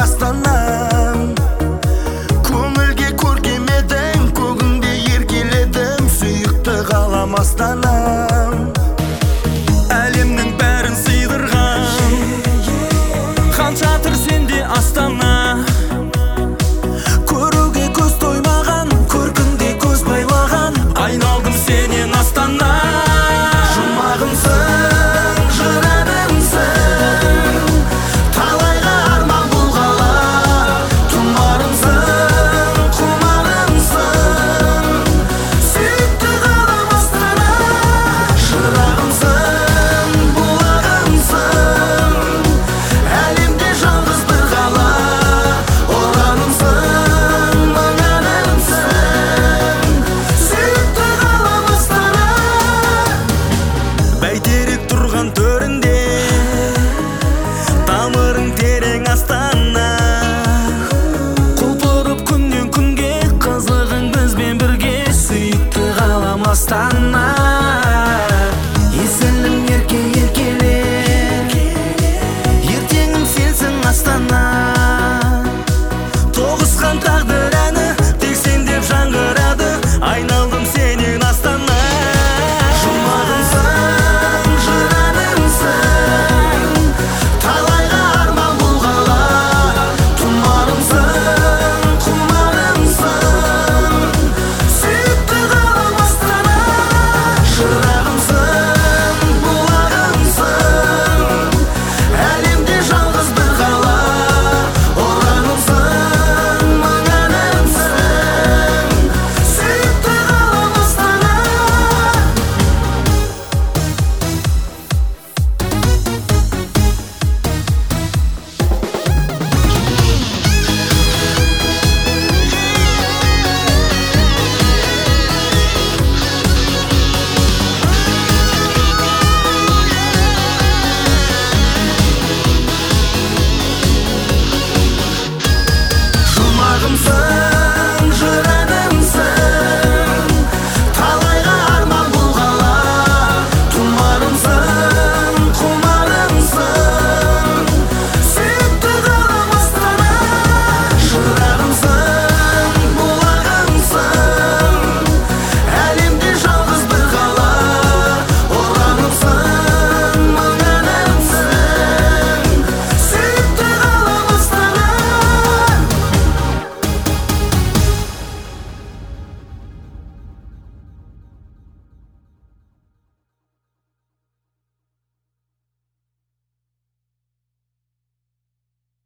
астанам. Көңілге көркем едің, көгіңде еркеледім, сүйікті қалам астанам. Әлемнің бәрін сыйдырған хан шатыр сенде астана. Көруге көз тоймаған, көркіңде көз байлаған, айналдым сенен астана. Жұмағымсың, жыранымсың, талайға арман бұл қала. Тұмарымсың, құмарымсың, сүйікті қалам астана. Жырағымсың, бұлағымсың, әлемде жалғыз бір қала. Оранымсың, маңанымсың, сүйікті қалам астана. Бәйтерек тұрған төрінде, тамырың терең астана. Құлпырып күннен күнге, қызығың бізбен бірге, сүйікті қалам астана.